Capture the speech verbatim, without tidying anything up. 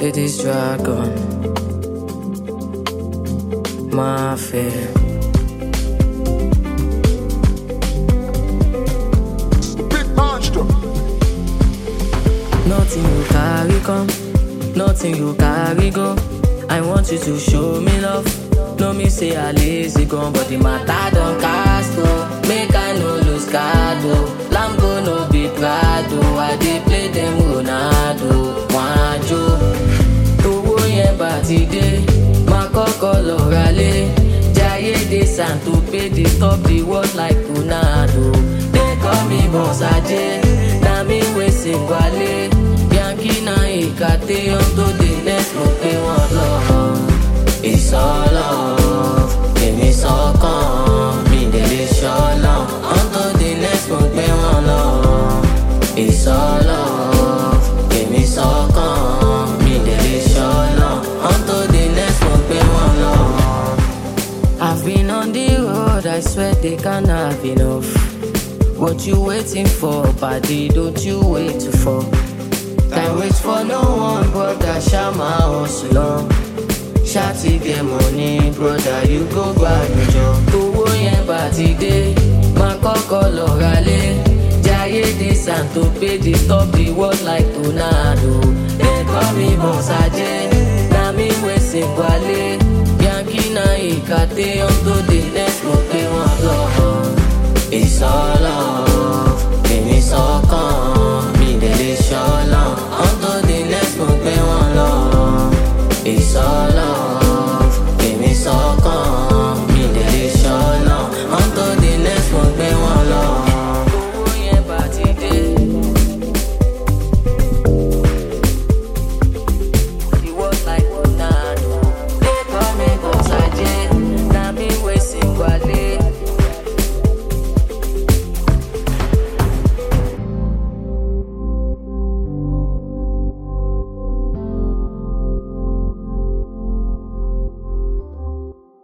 with this dragon. My fear. Big monster. Nothing you carry come, nothing you carry go. I want you to show me love. No me say I lazy gone, but the matter don't cast oh. Make I no lose card oh. Lambo no be Prado. I dey play them Ronaldo. Wanjo, owó yẹn bá ti dé, má kọ́kọ́ lọ ralé. Jayé de Santo pay dey top the world like Ronaldo. They call me Boss Ajé, na me wey sing wale. Yankee na Ikate unto the next mo pe wọn lọ. It's all love, èmi sọ́kàn, mi dẹ̀ lè ṣọ́lọ́. Unto the next mo pe wọn lọ. It's all love, èmi sọ́kàn, mi dẹ̀ lè ṣọ́lọ́. Unto the next mo pe wọn lọ. I've been on the road, I swear they can't have enough. What you waiting for, buddy? Don't you wait to fall. Time waits for no one, brother. Shama hustle on. Shawty get money, brother. You go grab your job. Owó yẹn bá ti dé, má kọ́kọ́ lọ ralé. Jayé de Santo pay dey top the world like Ronaldo. They call me Boss Ajé, na me wey sing wale. Yankee na Ikate unto the next mo pe wọn lọ. It's all love, èmi sọ́kàn.